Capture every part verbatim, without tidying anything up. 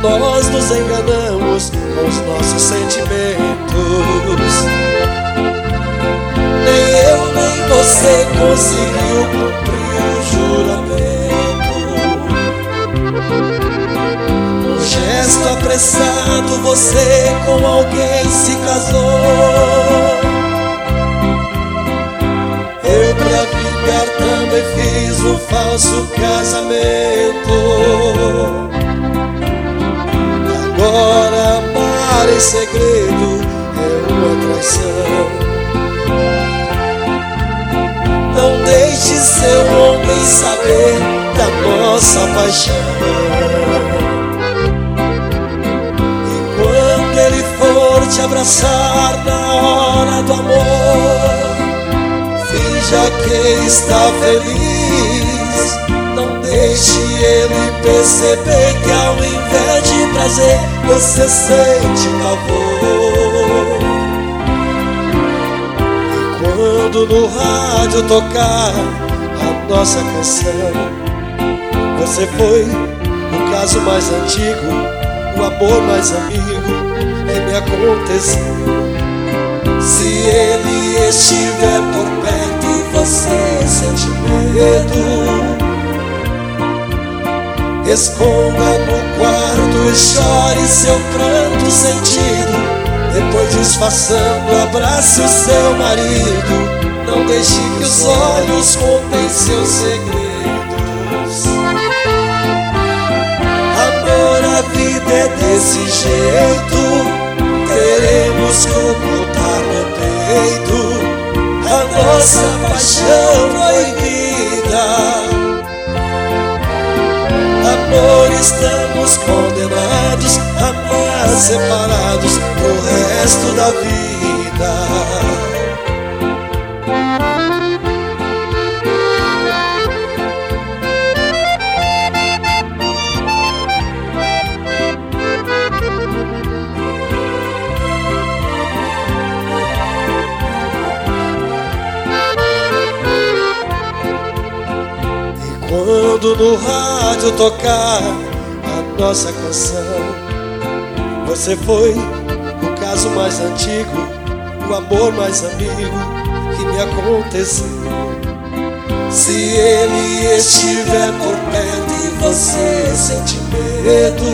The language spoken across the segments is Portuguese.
nós nos enganamos com os nossos sentimentos. Nem eu nem você conseguiu cumprir o juramento. Num gesto apressado você com alguém se casou. Eu pra vingar também fiz um falso casamento. Agora amar em segredo é uma traição. Não deixe seu homem saber da nossa paixão. E quando ele for te abraçar na hora do amor, finja que está feliz. Não deixe ele perceber que ao invés de prazer você sente pavor. E quando no rádio tocar a nossa canção, você foi o caso mais antigo, o amor mais amigo que me aconteceu. Se ele estiver por perto e você sente medo, esconda no quarto e chore seu pranto sentido. Depois disfarçando, abrace o seu marido. Não deixe que os olhos contem seus segredos. Amor, a vida é desse jeito. Teremos que ocultar no peito a nossa paixão proibida. Amor, estamos condenados a amar separados pro resto da vida. Quando no rádio tocar a nossa canção, você foi o caso mais antigo, o amor mais amigo que me aconteceu. Se ele estiver por perto e você sente medo,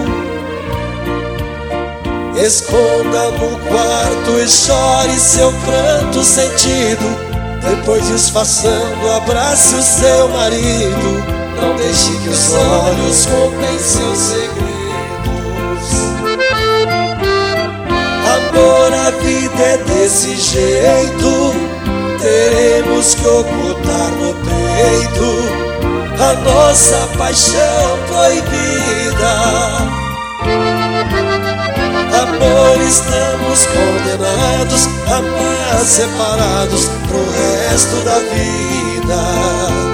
esconda no quarto e chore seu pranto sentido. Depois disfarçando, abrace o seu marido. Não deixe que os olhos contem seus segredos. Amor, a vida é desse jeito. Teremos que ocultar no peito a nossa paixão proibida. Amor, estamos condenados a amar separados pro resto da vida.